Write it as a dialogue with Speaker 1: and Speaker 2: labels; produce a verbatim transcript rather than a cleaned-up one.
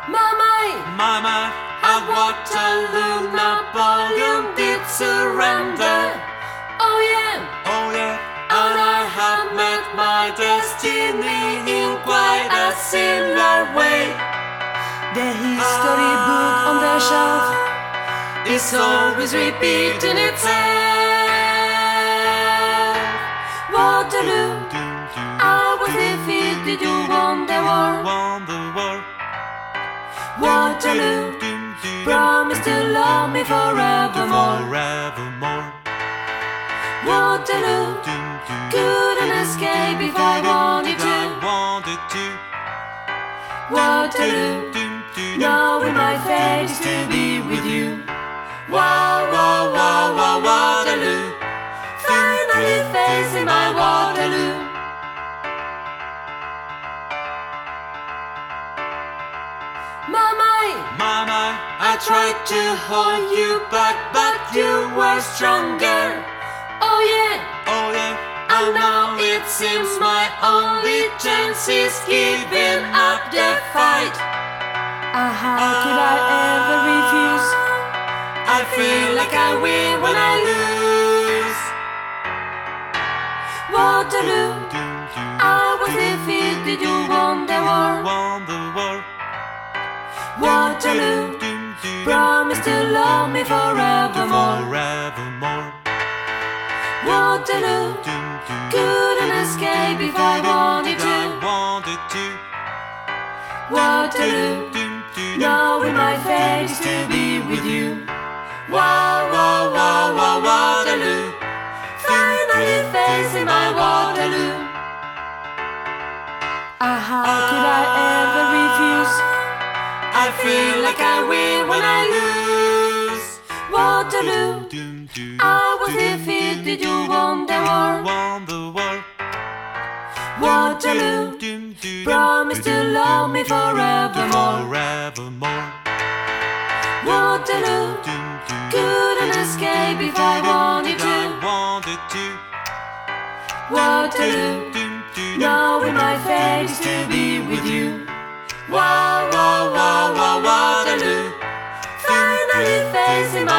Speaker 1: Mama,
Speaker 2: Mama, at Waterloo, Napoleon did surrender.
Speaker 1: oh yeah,
Speaker 2: Oh yeah, and I have met my destiny in quite a similar way.
Speaker 1: the history book on the shelf
Speaker 2: It's always repeating itself.
Speaker 1: Waterloo, I was defeated, you won the war.
Speaker 2: Won the war.
Speaker 1: Waterloo, promise to love me forevermore.
Speaker 2: Forevermore.
Speaker 1: Waterloo, couldn't escape if I wanted
Speaker 2: I
Speaker 1: to.
Speaker 2: wanted to.
Speaker 1: Waterloo, knowing my fate is to be with you.
Speaker 2: Wow, wow, wow, wow, Waterloo.
Speaker 1: Finally facing my Waterloo. Mama,
Speaker 2: Mama, I tried to hold you back, but you were stronger.
Speaker 1: oh yeah,
Speaker 2: Oh yeah, and now it seems my only chance is giving up the fight.
Speaker 1: uh, how could I ever refuse?
Speaker 2: I feel like I win when I lose.
Speaker 1: Waterloo, I was defeated, you won the war.
Speaker 2: Won the war.
Speaker 1: Waterloo, promise to love me forevermore.
Speaker 2: Forevermore.
Speaker 1: Waterloo, couldn't escape if I wanted
Speaker 2: I
Speaker 1: to.
Speaker 2: wanted to.
Speaker 1: Waterloo, knowing my fate is to be with you.
Speaker 2: Wow, wow, wow, wow, Waterloo.
Speaker 1: Finally facing my Waterloo. Ah, how could I ever refuse?
Speaker 2: I feel like I win when I lose.
Speaker 1: Waterloo, I was defeated, you won the war.
Speaker 2: Won the war.
Speaker 1: Waterloo, promise to love me forevermore.
Speaker 2: Forevermore.
Speaker 1: Waterloo, couldn't escape if I wanted to.
Speaker 2: I wanted to.
Speaker 1: Waterloo, knowing my fate is to be with you.
Speaker 2: Wow, wow, wow, wow, Waterloo.
Speaker 1: Finally facing my